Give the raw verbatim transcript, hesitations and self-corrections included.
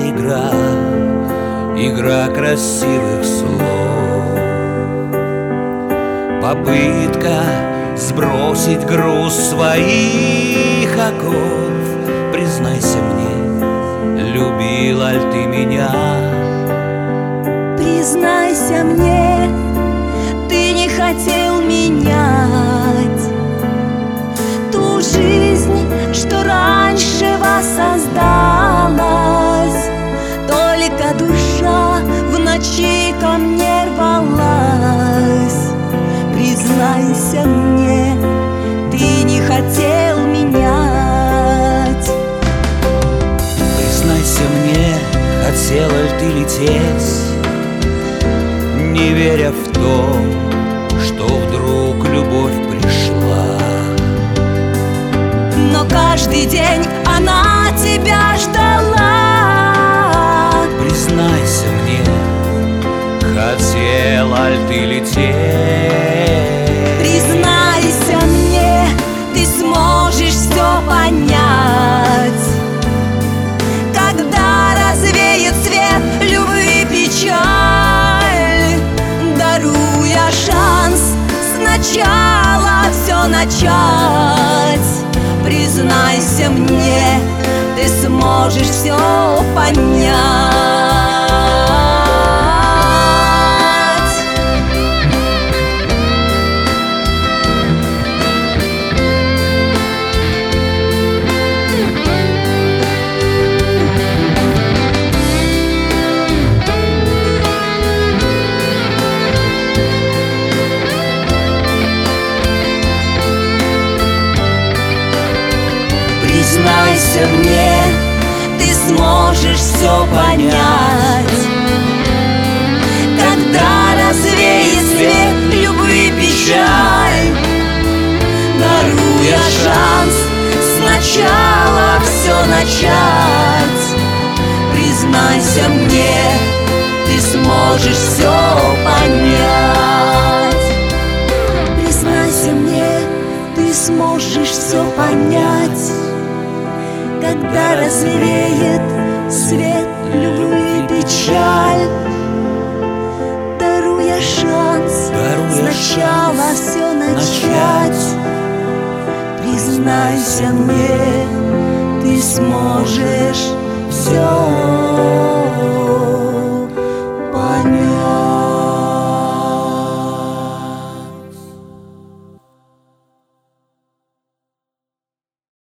игра, игра красивых слов. Попытка сбросить груз своих оков. Признайся мне, любила ли ты меня? Признайся мне, ты не хотел менять ту жизнь, что раньше воссоздалась. Только душа в ночи ко мне рвалась. Признайся мне, ты не хотел менять. Признайся мне, хотела ли ты лететь, не веря в то, что вдруг любовь пришла. Но каждый день она тебя ждала. Признайся мне, хотела ли ты лететь? Признайся мне, ты сможешь все понять, когда развеет свет любви печаль, даруя шанс сначала все начать. Признайся мне, ты сможешь все понять. Признайся мне, ты сможешь все понять, когда развеет свет любви печаль, даруя шанс сначала все начать. Признайся мне, ты сможешь все понять. Признайся мне, ты сможешь все понять, когда развеет свет любви печаль, даруя шанс Даруя сначала шанс все начать. начать. Признайся мне, ты сможешь все